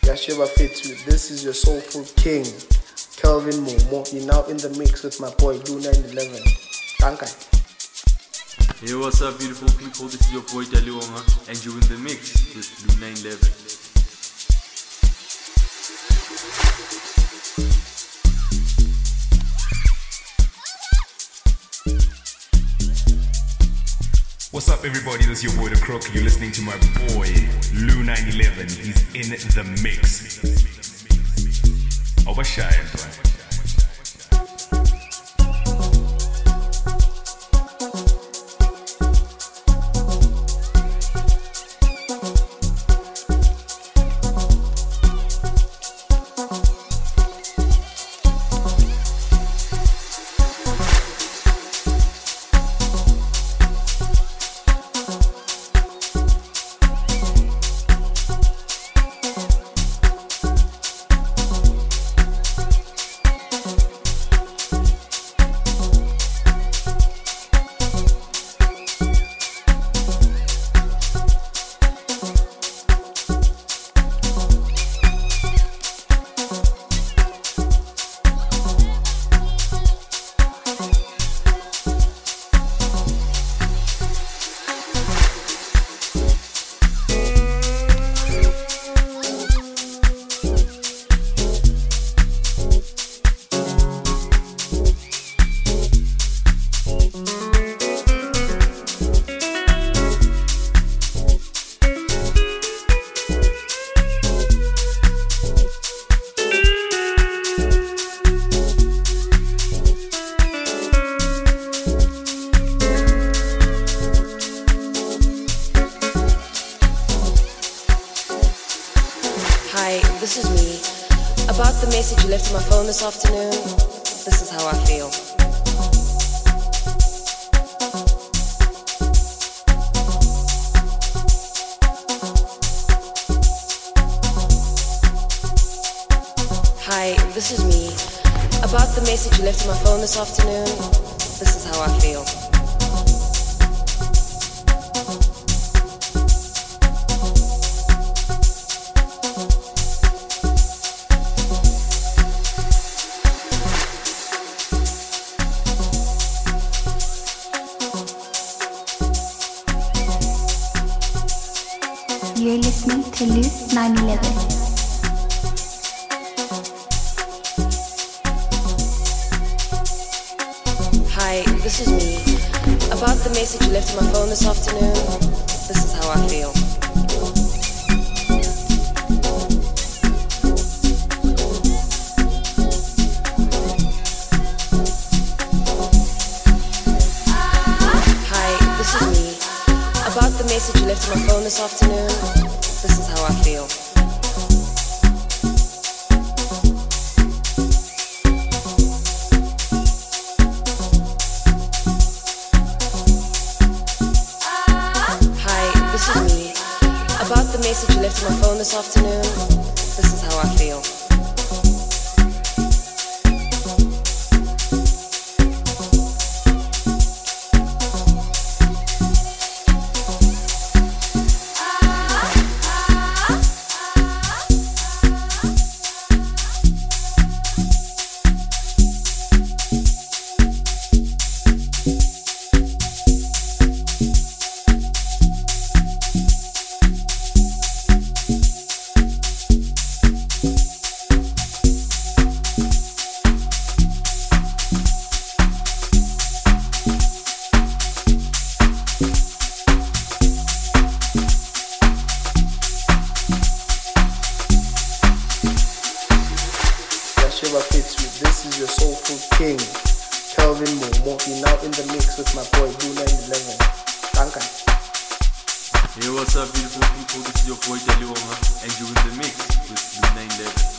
Yashiva Fitu, this is your soulful king, Kelvin Momo. You're now in the mix with my boy Blue 911. Thank you. Hey, what's up, beautiful people? This is your boy Daliwonga, and you're in the mix with Blue 911. What's up, everybody? This is your boy The Crook. You're listening to my boy Lou 911. He's in the mix. Overshine, boy. This afternoon, this is how I feel. Hi, this is me. About the message you left on my phone this afternoon, this is how I feel. You're listening to Lou 911. Hi, this is me. About the message you left on my phone this afternoon, this is how I feel. Hi, this is me. About the message you left on my phone this afternoon, this is how I feel. Hi, this is me. About the message you left on my phone this afternoon, this is how I feel. This is your soulful king, Kelvin Momo. You're now in the mix with my boy Blue 911. Thank you. Hey, what's up, beautiful people? This is your boy Daliwonga, and you're in the mix with Blue 911.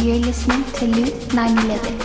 You're listening to Loot 911.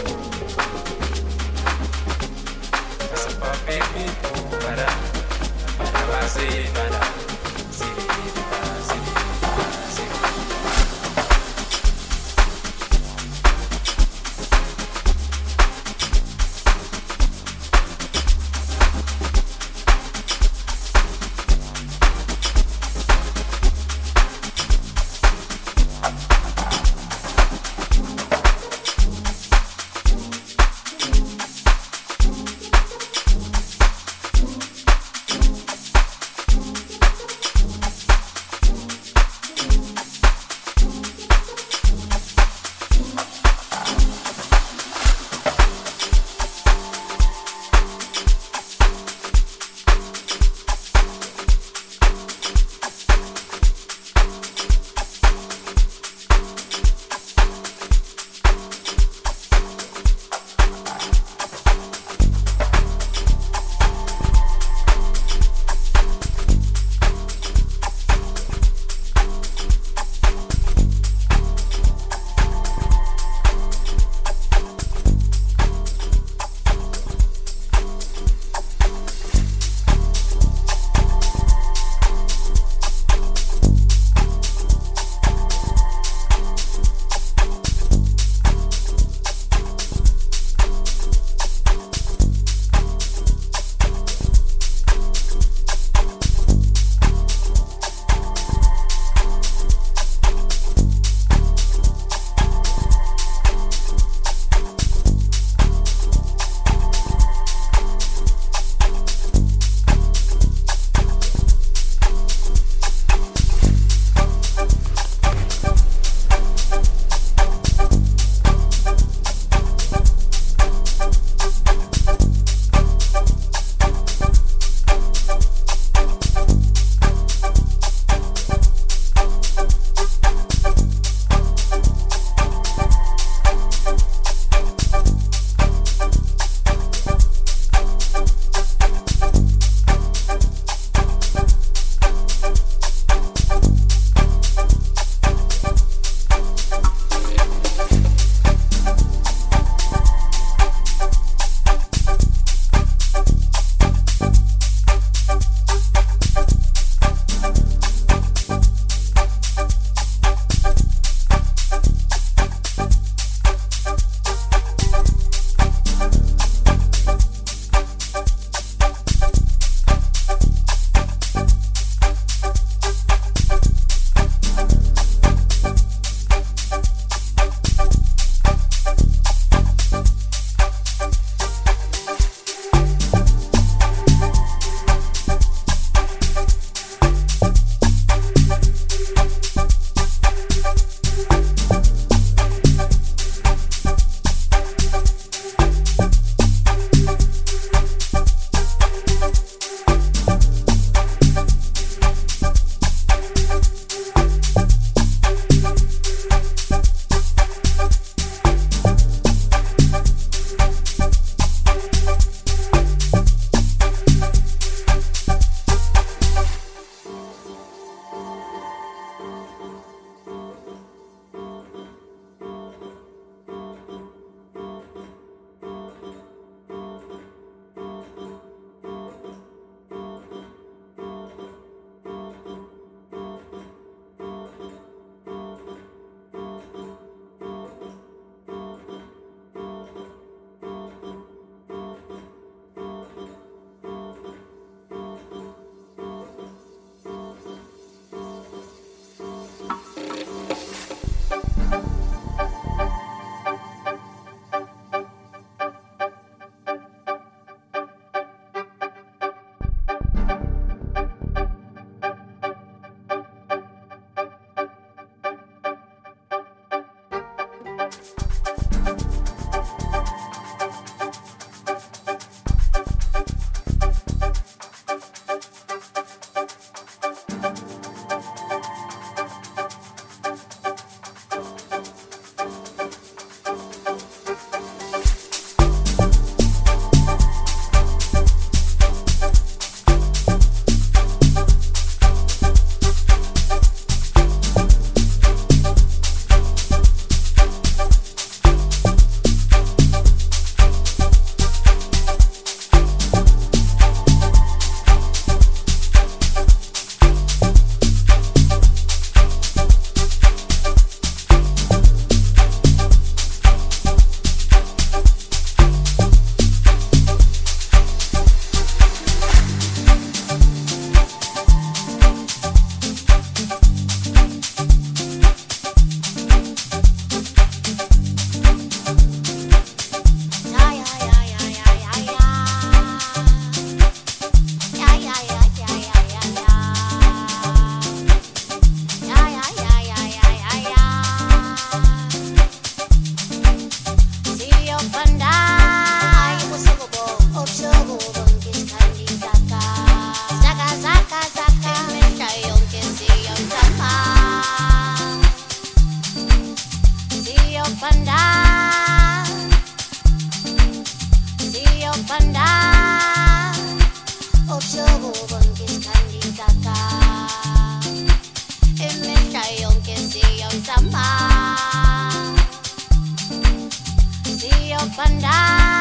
siyopanda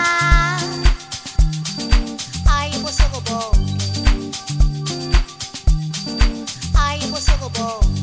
ayibusuku bonke ayibusuku bonke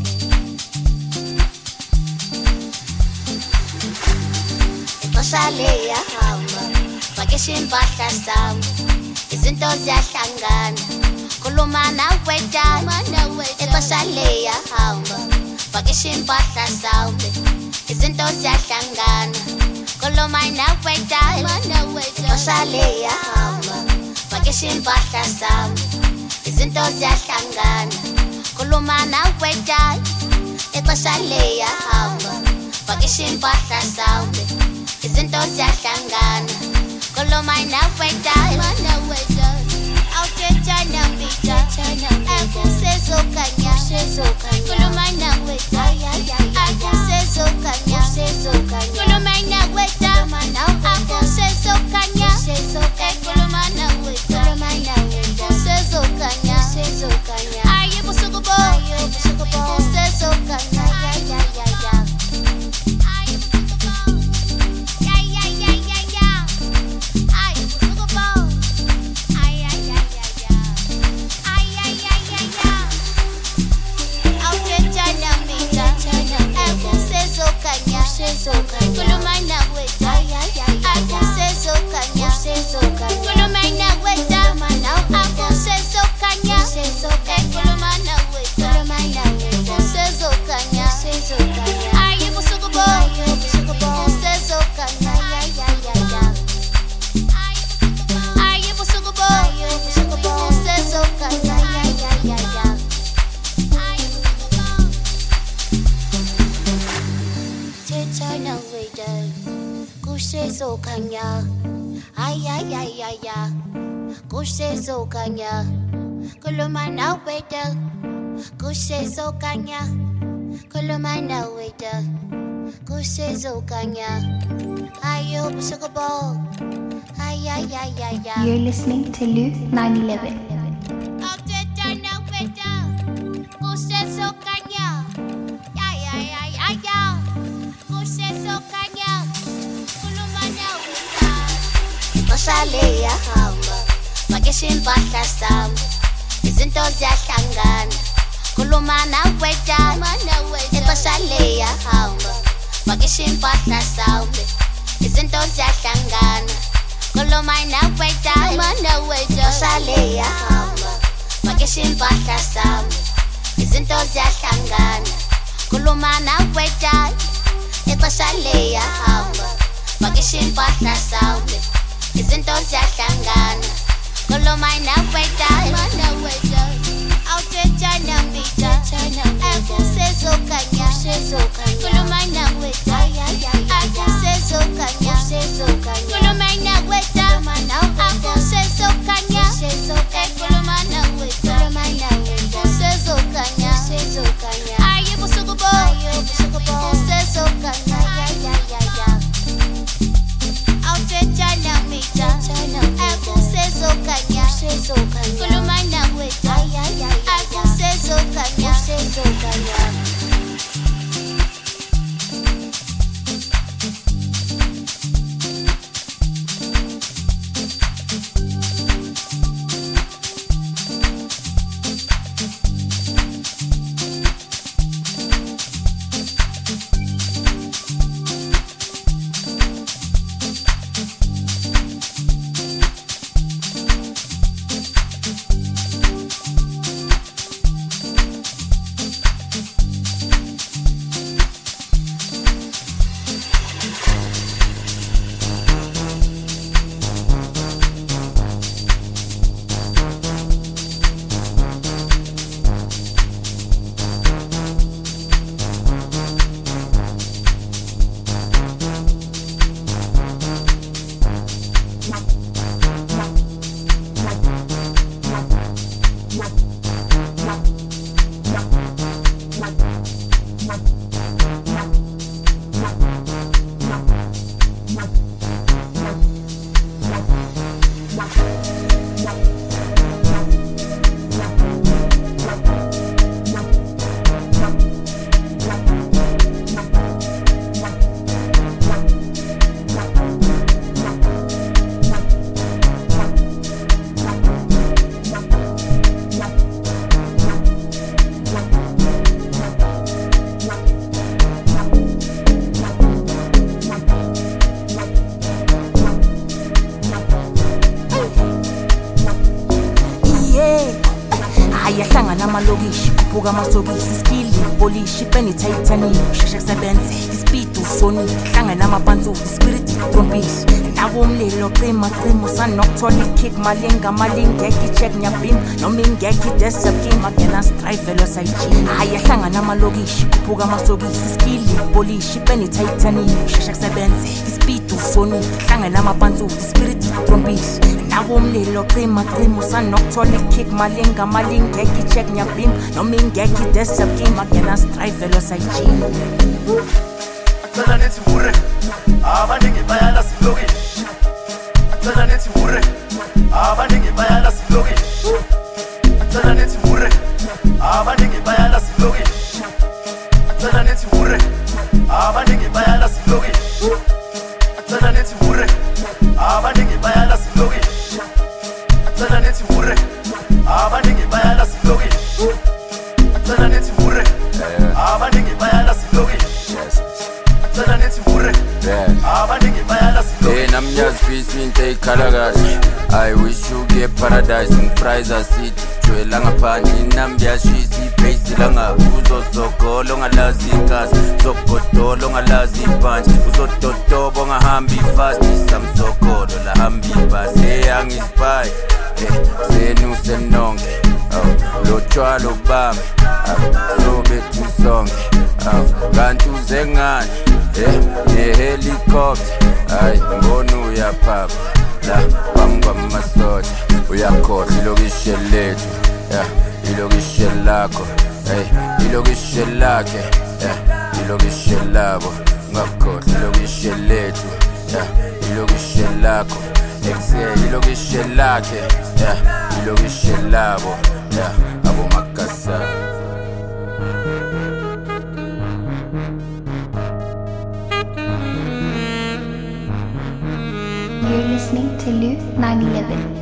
ixesha liyahamba vakisha impahla zami izinto ziyahlangana khuluma nawe dala ixesha liyahamba vakisha impahla zami izinto ziyahlangana khuluma nawe dala ixesha liyahamba vakisha impahla zami izinto ziyahlangana khuluma nawe dala ixesha liyahamba vakisha impahla zami izinto ziyahlangana khuluma nawe dala awuthetha mbita akusezokanya khuluma nawe dala akusezokanya khuluma nawe dala akusezokanya khuluma nawe dala akusezokanya ayibusuku bonke akusezokanya khuluma nawe dala akusezokanya khuluma nawe dala akusezokanya khuluma nawe dala akusezokanya ayibusuku bonke akusezokanya ayibusuku bonke akusezokanya Tetana weda kusezokanya ay kusezokanya khuluma nawe dala kusezokanya khuluma nawe dala kusezokanya ayibusuku bonke ay You're listening to Luke 911. awutetana weda kusezokanya kusezokanya khuluma nawe dala ixesha liyahamba vakisha impahla zami izinto ziyahlangana khuluma nawe dala ixesha liyahamba vakisha impahla zami izinto ziyahlangana khuluma nawe dala ixesha liyahamba vakisha impahla zami izinto ziyahlangana khuluma nawe dala ixesha liyahamba vakisha impahla zami izinto ziyahlangana khuluma nawe dala awuthetha mbita akusezokanya khuluma nawe dala akusezokanya khuluma nawe dala akusezokanya khuluma nawe dala akusezokanya ayibusuku bonke akusezokanya awuthetha mbita akusezokanya khuluma nawe dala akusezokanya ayahlangana amalokishi kuphuka amasokisi skilli polish ipeni titanium sheshe kusebenze ispeed usoni hlangana amapantsu spirit trompis nawo umlilo qima sanokuthola ikick malinga malingeki check nyabim noma ingeki desapkim agena strive velo sayijini ayahlangana amalokishi kuphuka amasokisi skilli polish ipeni titanium sheshe kusebenze ispeed usoni hlangana amapantsu spirit trompis nawo umlilo qima sanokuthola ikick malinga malingeki check nyabim noma ingeki desapkim agena strive velo sayijini Tell it to Mure, abaningi bayala silogi. Tell it to Mure, abaningi bayala silogi. Tell it to Mure, abaningi bayala silogi. Tell it to Mure, abaningi bayala silogi. Tell it to Mure, abaningi bayala silogi. Tell it to Mure, abaningi bayala silogi. Tell it to Mure, abaningi bayala silogi. I'm just facing take color. I wish you get paradise in fries a seat. Langa pani nambia shisi pace langa uzo soko longa lazi gas soko longa lazi punch uzo toto bonga hambi fast sam soko la hambi bas yang is spy se nu senonge lo chwa lo bam so betu song kantu zengani ne helicopter ay ngonu ya papa la bamba masoja uyakhohle ilokishi lethu ilokishi lakho ilokishi lakhe ilokishi labo ngakhohle ilokishi lethu ilokishi lakho exe ilokishi lakhe ilokishi labo abo makasa. You're listening to Lu 911.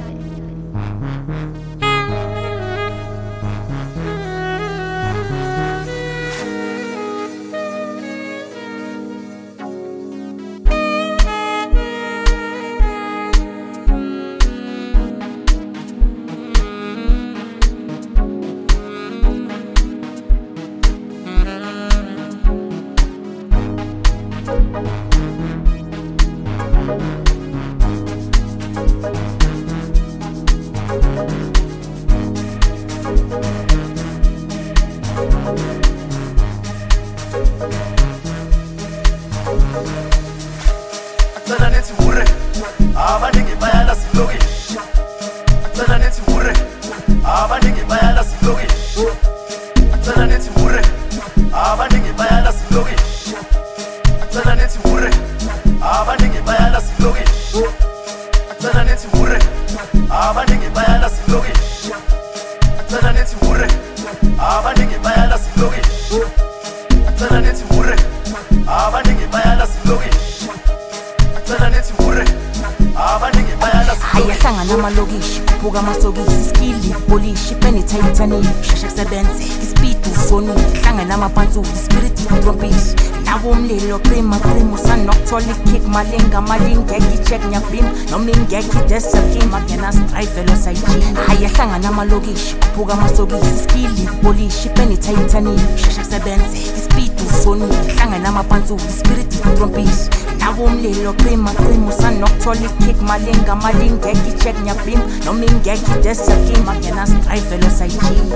ayahlangana amalokishi kuphuka amasokisi skilli polish ipeni titanium sheshe kusebenze ispeed usoni hlangana amapantsu spirit trompis nawo umlilo qima sanokuthola ikick malinga malingeki check nyabim noma ingeki desapkim agena strive velo sayijini ayahlangana amalokishi kuphuka amasokisi skilli polish ipeni titanium sheshe kusebenze ispeed usoni hlangana amapantsu spirit trompis nawo umlilo qima sanokuthola ikick malinga malingeki check nyabim noma ingeki desapkim agena strive velo sayijini.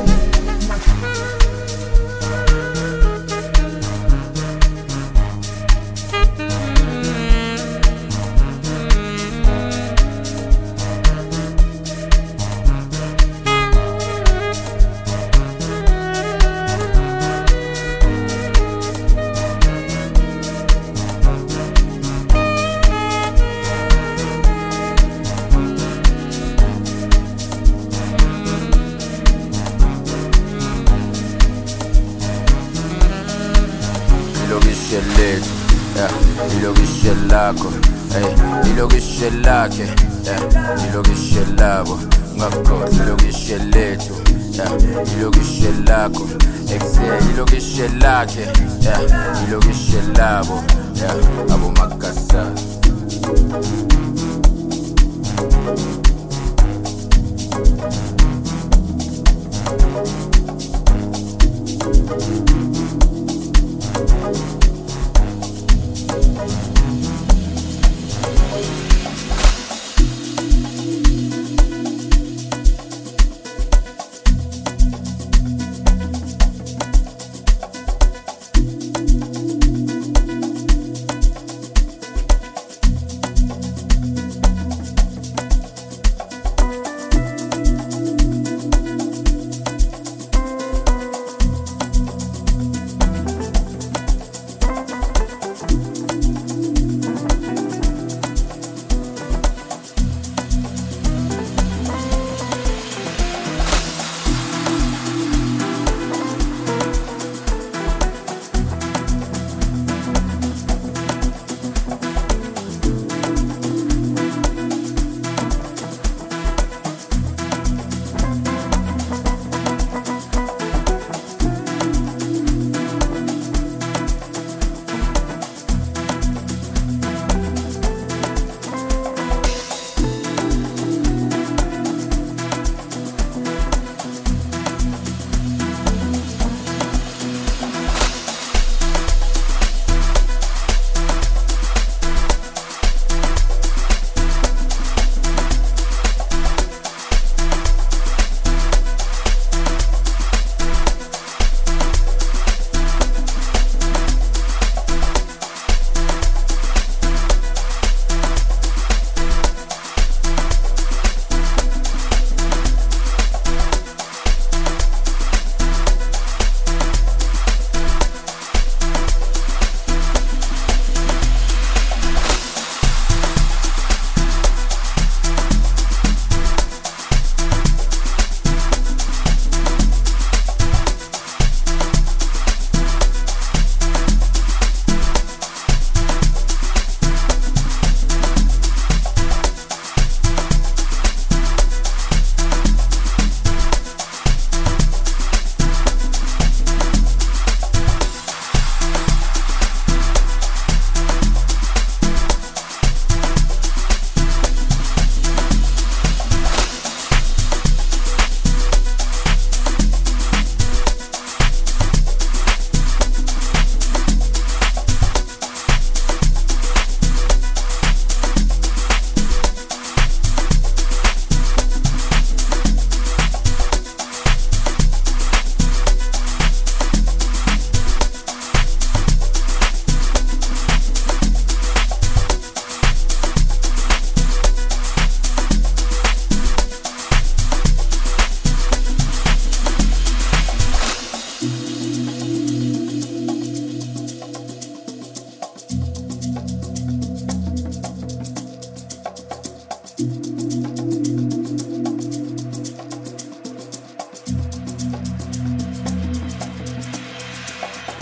ilokishi lakho ilokishi lakhe ilokishi labo ngakhohle ilokishi lethu ilokishi lakho exe ilokishi lakhe ilokishi labo abo makasa.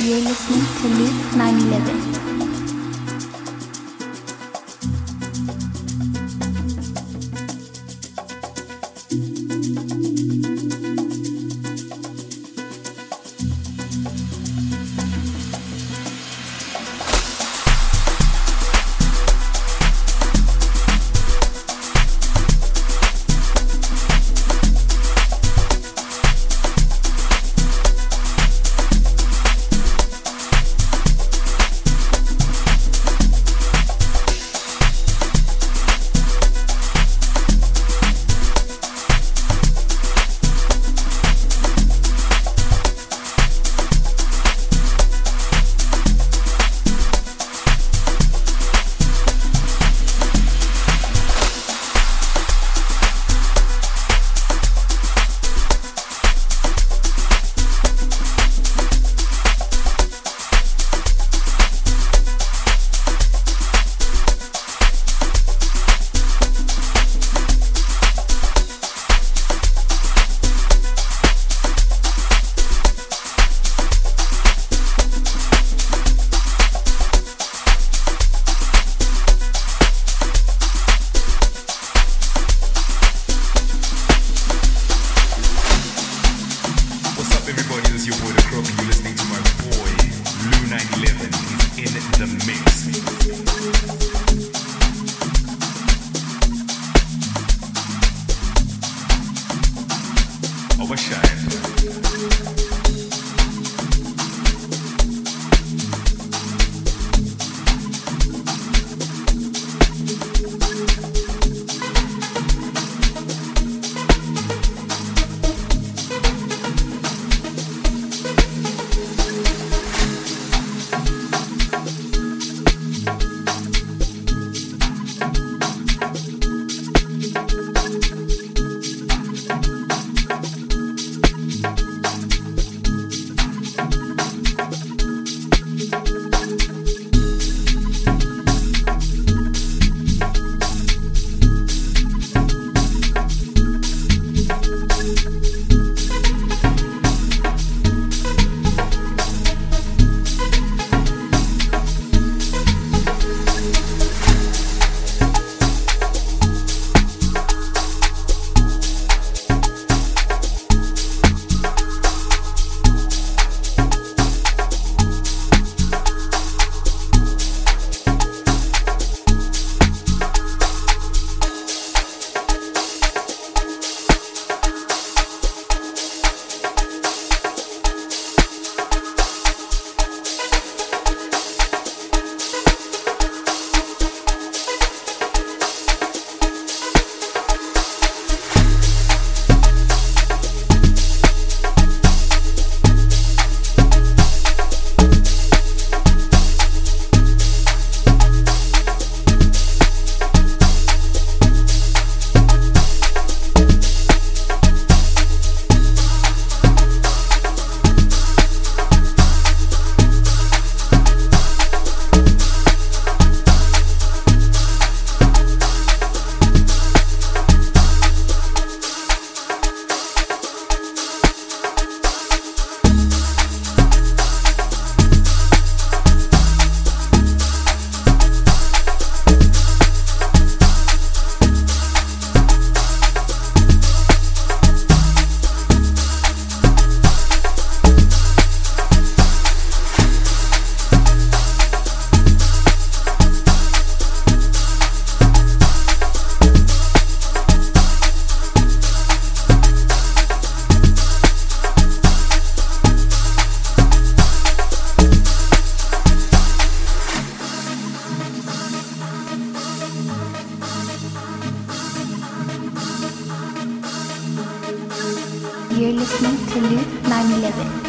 You're listening to Loop 911. You're listening to Loop 911.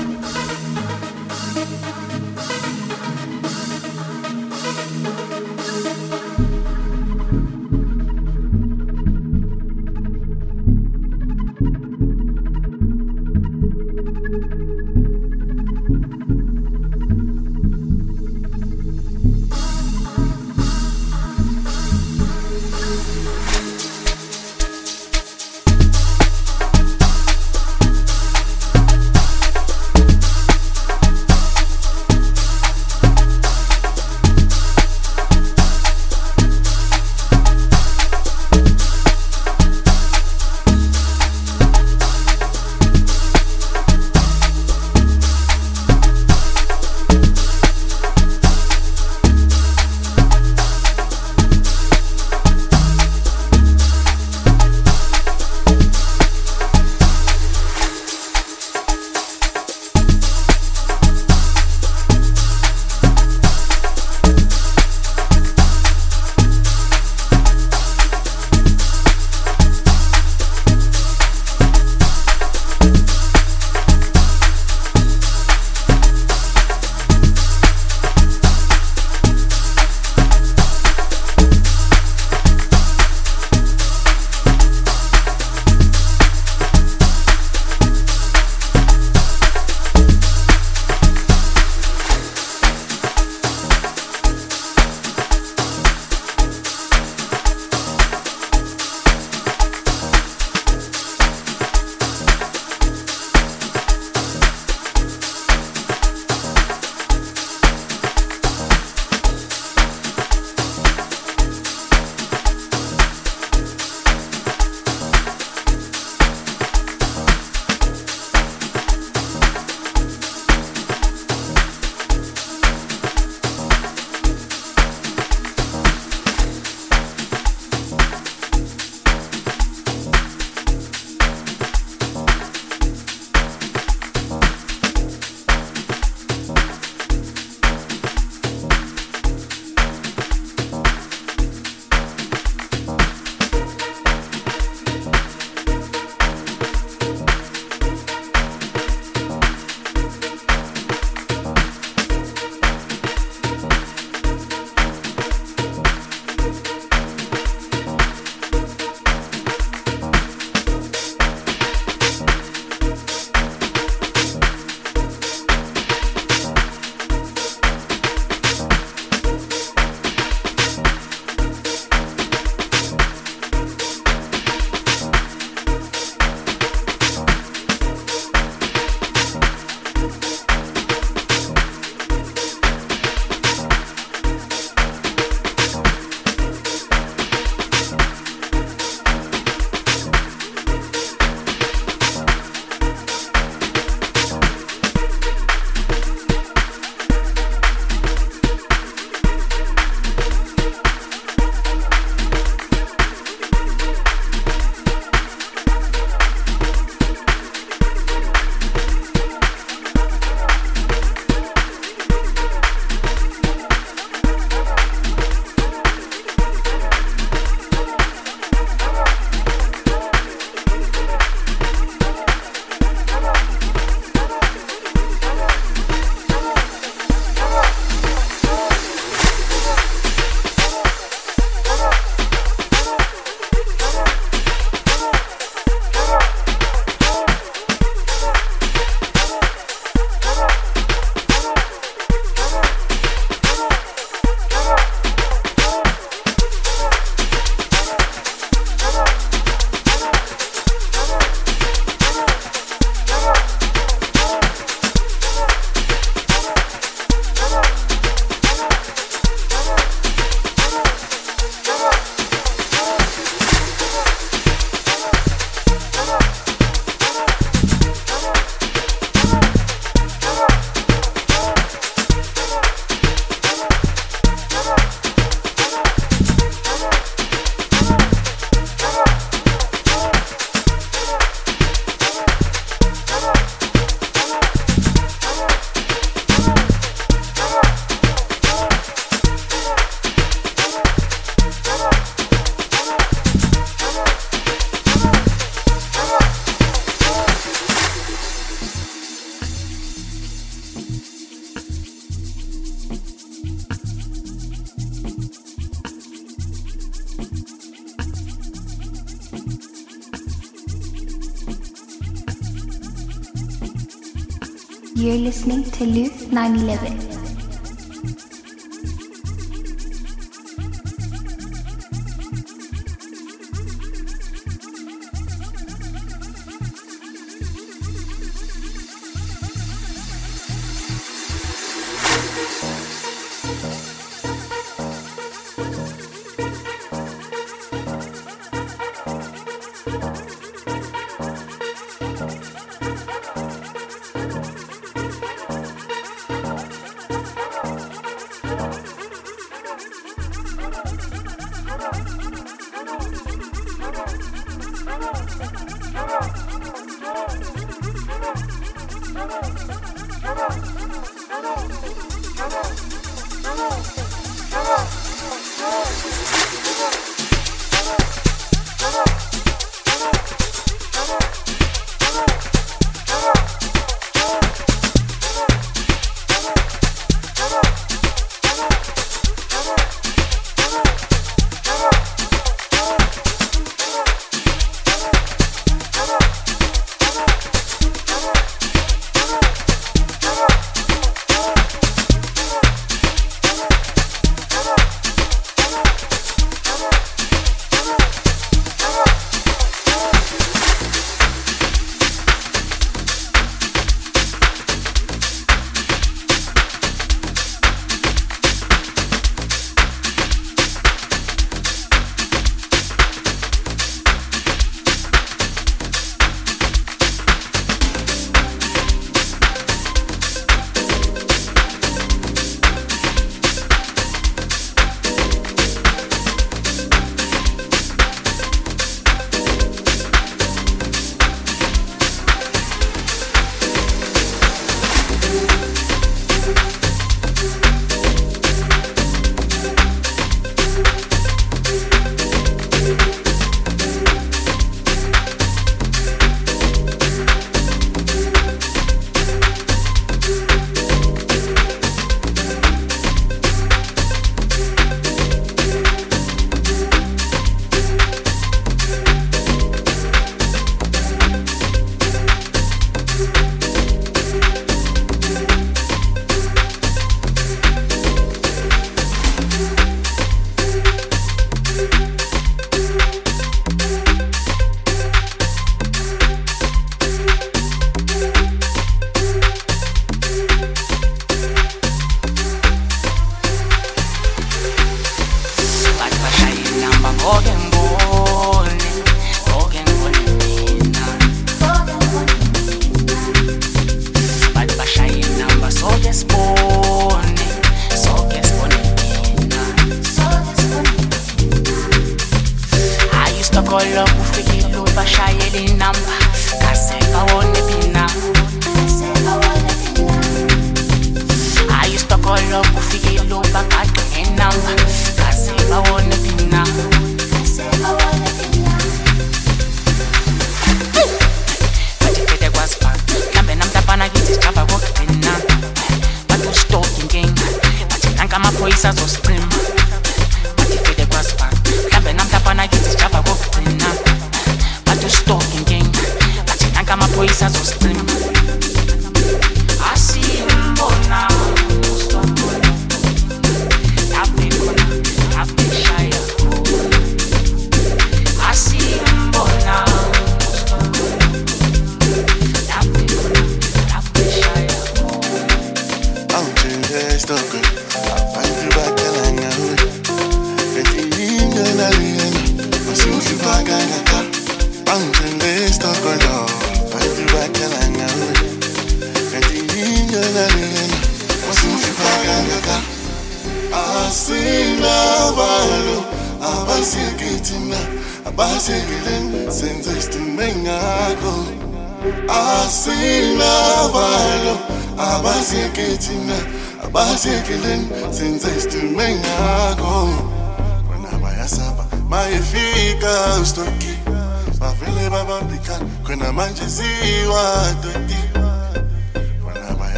You're listening to Loop 911.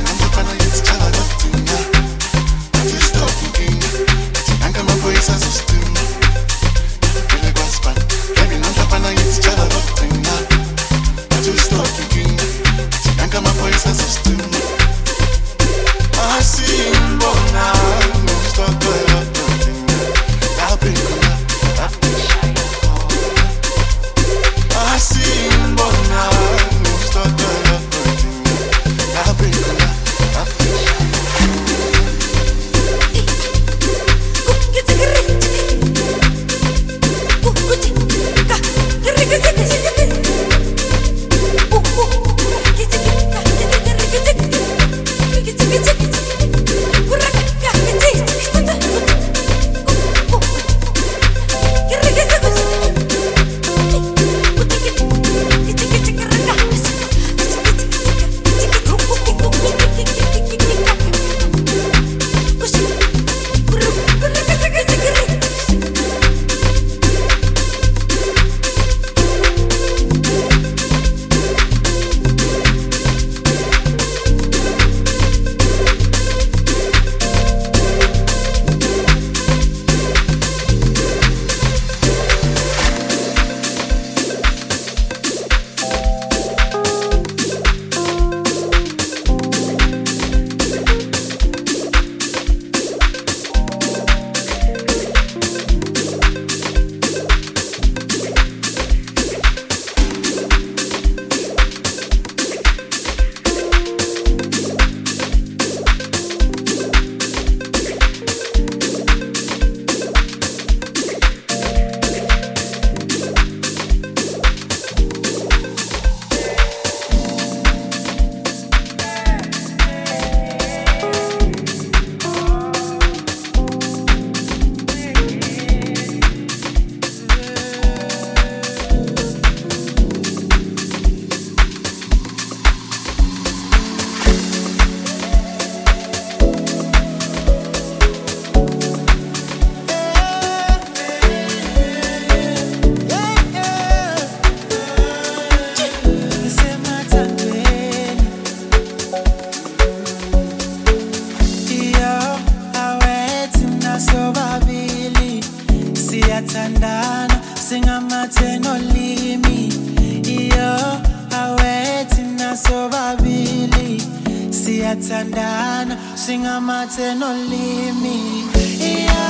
Jesus. siyathandana singamathe nolimi iyo awethi naso babili siyathandana singamathe nolimi iyo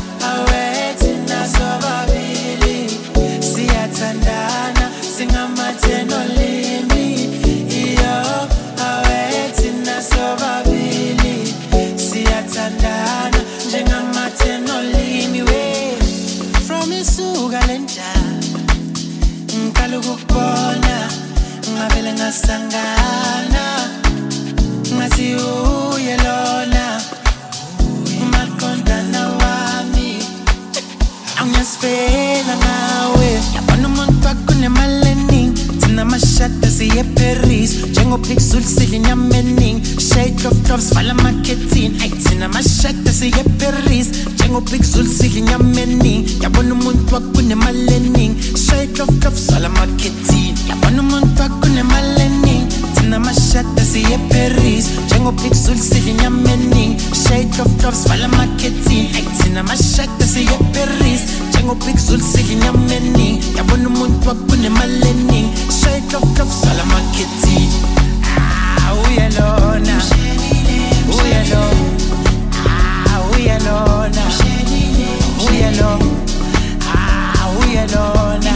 awethi naso babili siyathandana singamathe nolimi iyo awethi naso babili siyathandana njengamathe nolimi we from isuka lenjana ngikhala ukubona ngavele ngasangana ngathi uye lona umaqondana wami angisifela ngawe yabona umuntu akunemalening thina mashada siye Paris njengopixel silinyamening shake of drops vala marketing ay thina mashada siye Paris njengopixel silinyamening yabona umuntu akunemalening shake of drops vala marketing yabona umuntu akunemalening thina mashada siye Paris njengopixel silinyamening shake of drops vala marketing ay thina mashada siye Paris njengopixel silinyamening yabona umuntu akunemalening shake of drops vala marketing uyalona uyalona uyalona uyalona uyalona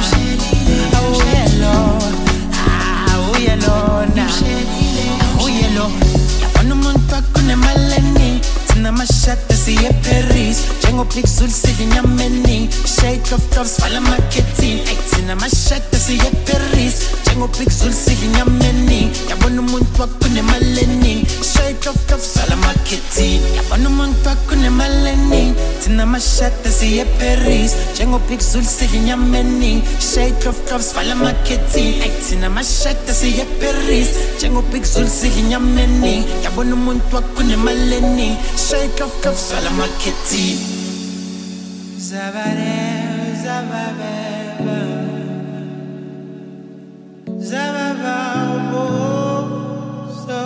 uyalona uyalona yabona umuntu akunemalening thina mashada siye Paris njengopixel silinyamening shake of drops vala marketing ay thina mashada siye Paris njengopixel silinyamening yabona umuntu akunemalening shake of drops vala marketing yabona umuntu akunemalening thina mashada siye Paris njengopixel silinyamening shake of drops vala marketing ay thina mashada siye Paris njengopixel silinyamening yabona umuntu akunemalening shake of drops vala marketing zabare zababa zababa so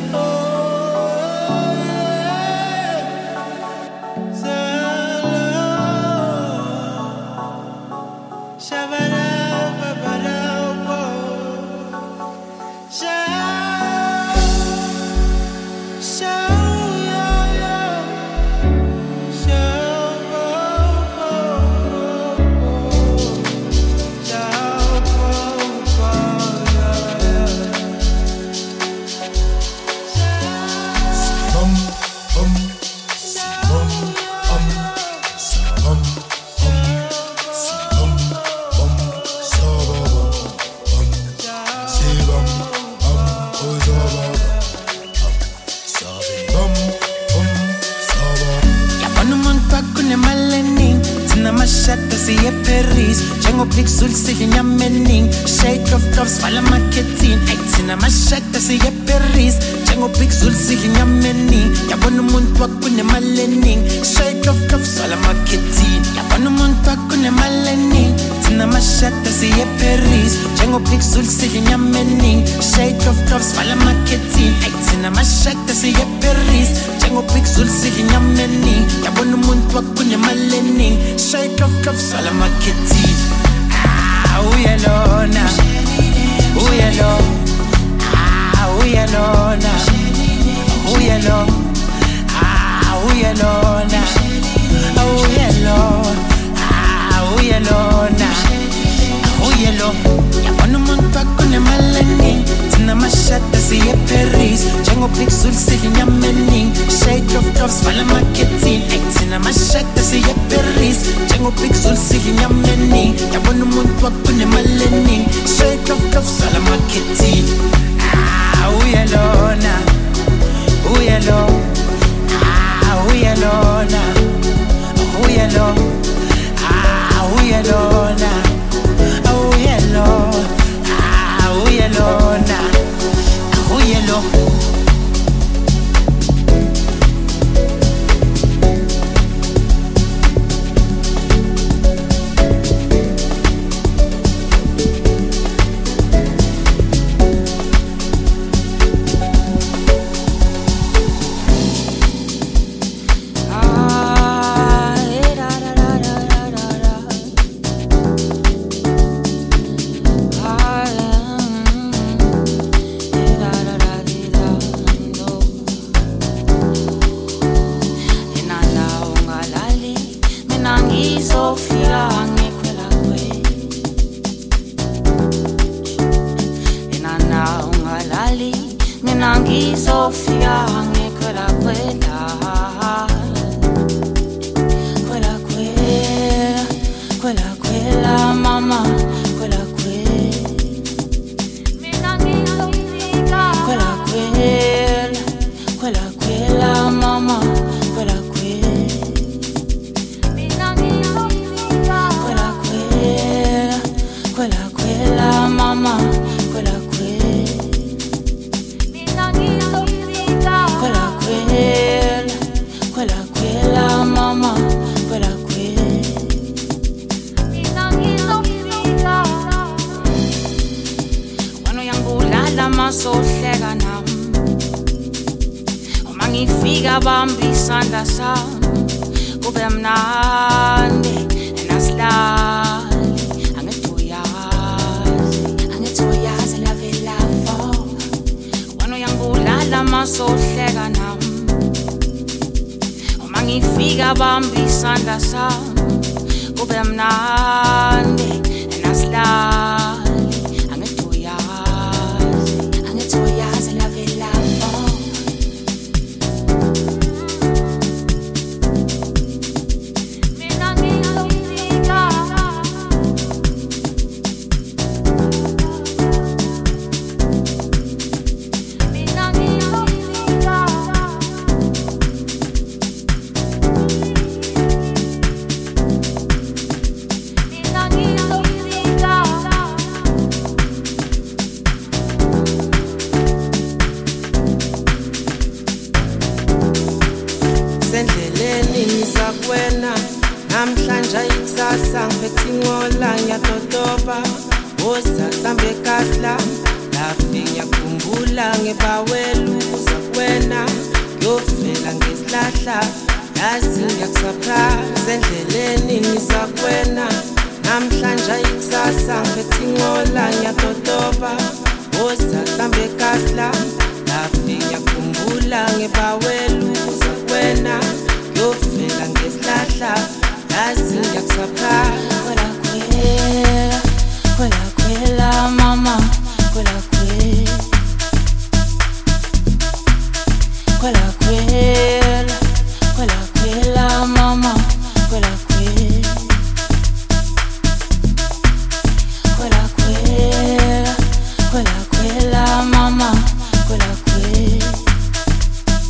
You're listening to Luke 911. siye Paris njengopixel sidla inyamening shade of doves vala marketing ayithina mashada siye Paris njengopixel sidla inyamening yabona umuntu wakunemalening shade of doves vala marketing yabona umuntu wakunemalening thina mashada siye Paris njengopixel sidla inyamening shade of doves vala marketing ayithina mashada siye Paris njengopixel sidla inyamening yabona umuntu wakunemalening shade of doves vala marketing uyalona uyalo uyalona uyalo uyalona uyalo uyalona uyalo yabona umuntu wakunemalening thina mashada siye Paris njengopixel sidla inyamening shade of doves vala marketing thina mashada siye Paris njengopixel sidla inyamening yabona umuntu wakunemalening shade of doves vala marketing uyalona uyalo uyalona uyalo uyalona uyalo uyalona uyalo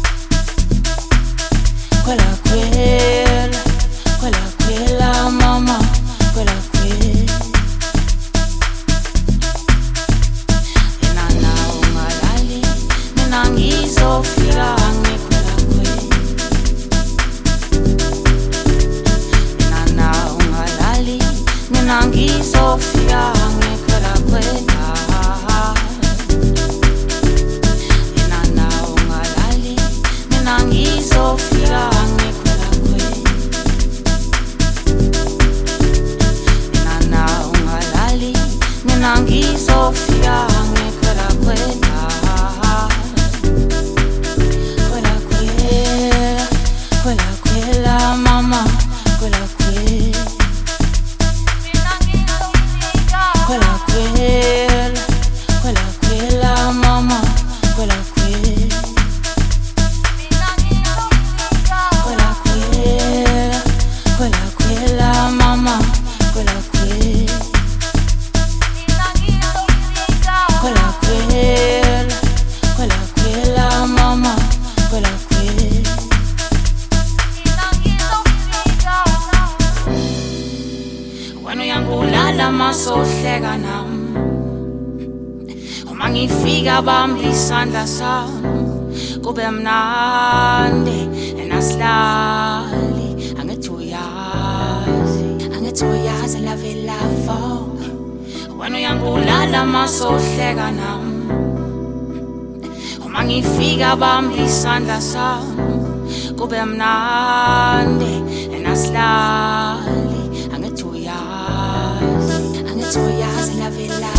Quella mama kwela mama, kwela kwela. Kwela kwela, kwela kwela mama, kwela kwela. Wena uyangulala masohleka nami, uma ngifika bamba isandla sami, kube mnandi enasilali. Angithi uyazi love love. Wena uyangulala masohleka nami, uma ngifika bamba isandla sami, kube mnandi enasilali. Angithi uyazi love love.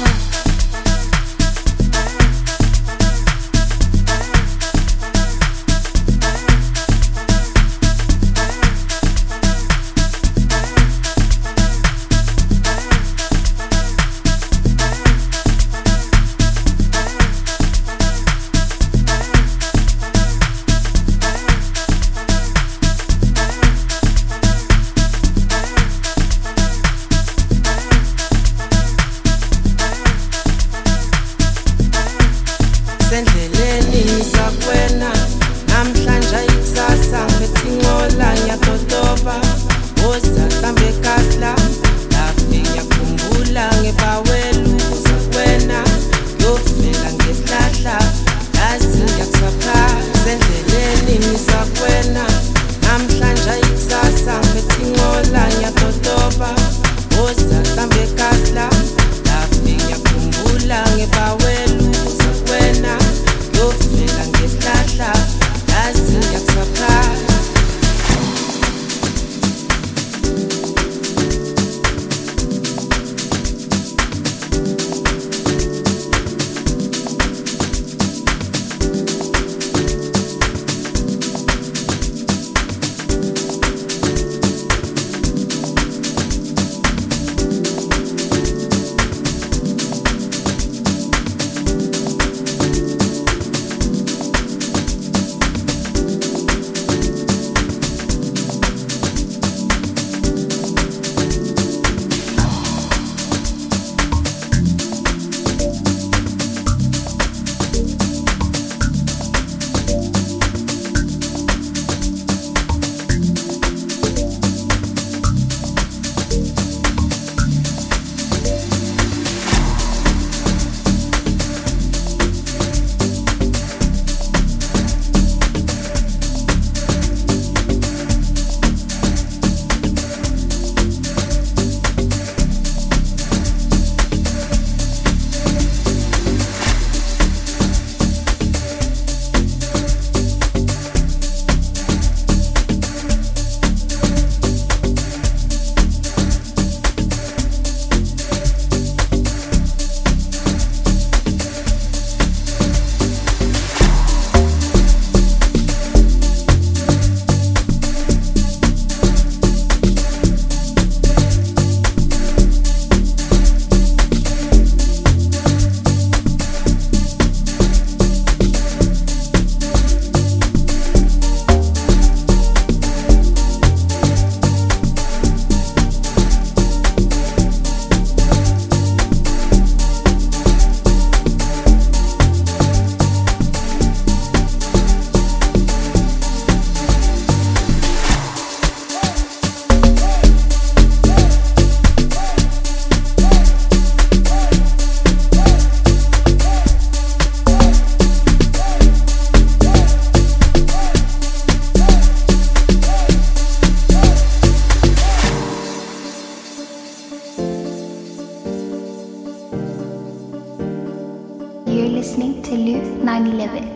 Sendleleni sakwena namhlanje ikusasa ngetingola ngiyadodoba woza hlambe kasla lafe ngiyakhumbula ngebawelu sakwena yofela ngesihlahla yazi ngiyakusapha. Sendleleni sakwena namhlanje ikusasa ngetingola ngiyadodoba woza hlambe kasla lafe ngiyakhumbula ngebawelu sakwena yofela ngesihlahla yazi ngiyakusapha. You're listening to Luke 911.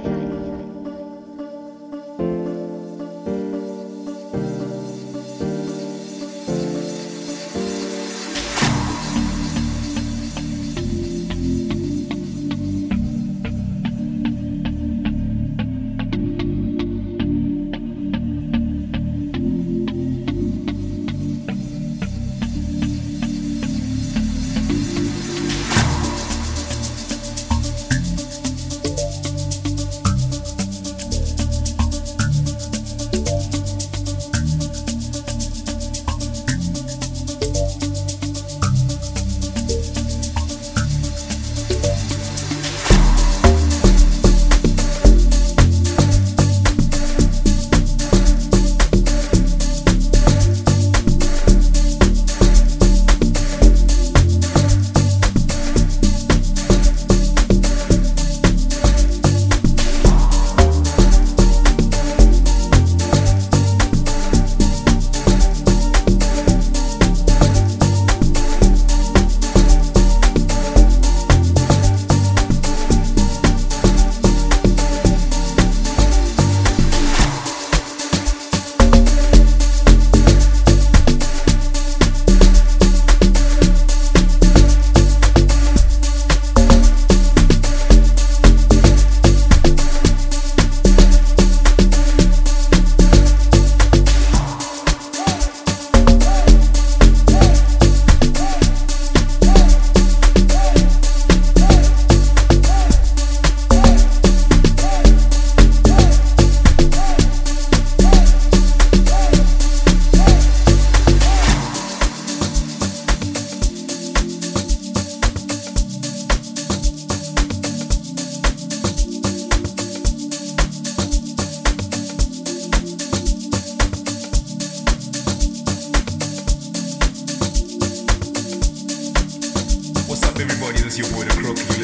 is your boy The Crook.